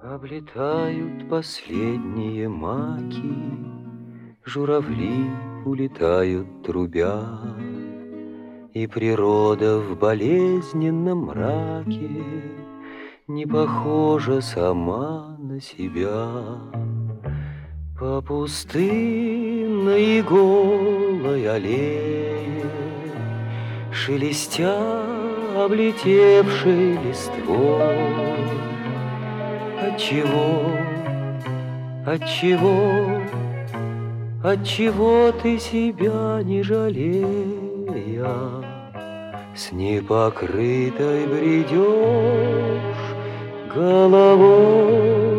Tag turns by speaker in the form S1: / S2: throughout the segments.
S1: Облетают последние маки, журавли улетают трубя, и природа в болезненном мраке не похожа сама на себя. По пустынной голой аллее, шелестя облетевшей листвой, Отчего ты себя не жалея, с непокрытой бредешь головой?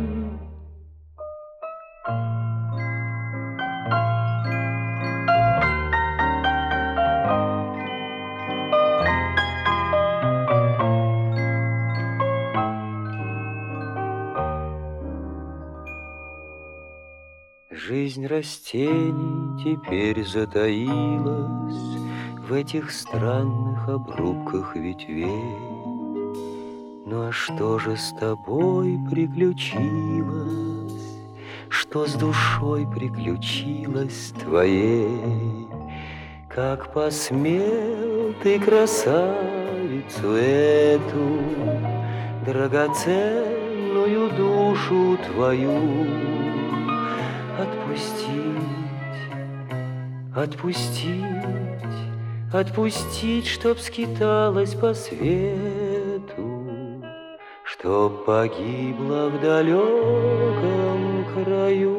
S1: Жизнь растений теперь затаилась в этих странных обрубках ветвей. Ну а что же с тобой приключилось? Что с душой приключилось твоей? Как посмел ты красавицу эту, драгоценную душу твою, отпустить, чтоб скиталась по свету, чтоб погибла в далеком краю.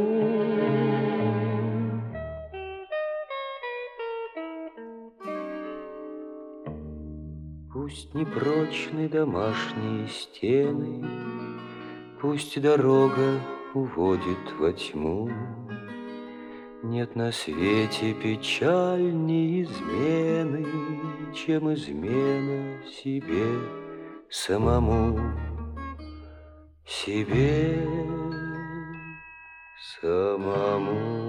S1: Пусть непрочны домашние стены, пусть дорога уводит во тьму, нет на свете печальней измены, чем измена себе самому, себе самому.